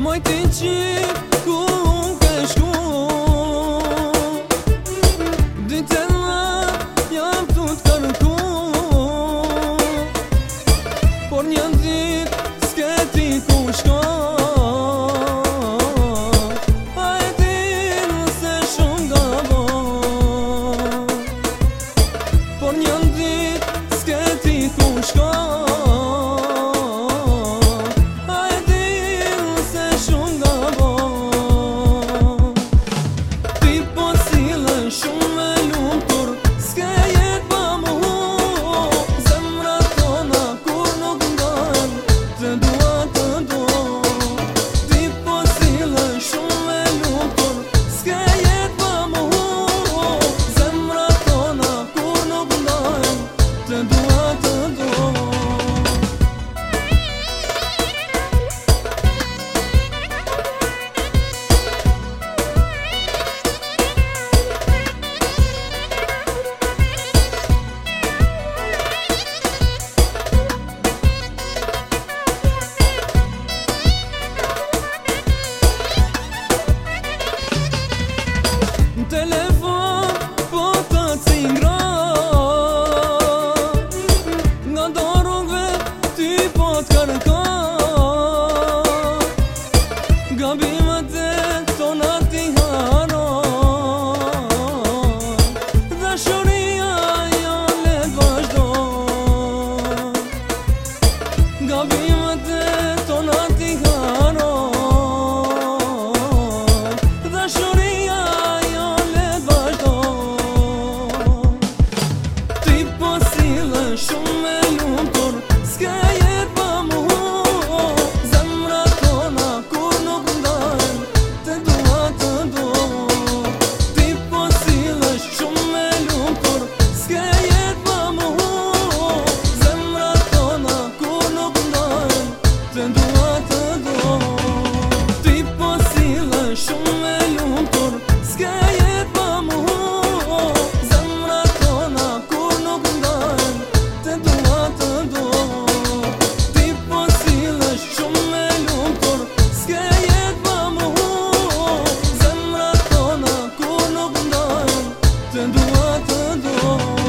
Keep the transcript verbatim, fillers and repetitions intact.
Moj ti qik ku ke shku Dite dhe jam tu t'kërku Por një dit s'ke ti ku shko A e din se shumë gabon Por një dit s'ke ti ku shko Telefon po të cingro Nga do rrugve ty po t'kërko Gabimet e tona ti haro Dashuria jo let vazhdo Gabimet e tona ti haro Dashuria shumë me lumtur, s'ke jet pa mu Zemra tona kur nuk ndajn, te dua të do Ti po sillesh shumë me lumtur, s'ke jet pa mu Zemra tona kur nuk ndajn, te dua të do Ti po sillesh shumë me lumtur, s'ke jet pa mu Zemra tona kur nuk ndajn Te dua të do Ti po sillesh shumë me lumtur S'ke jet pa mu Zemra tona kur nuk ndajn Te dua të do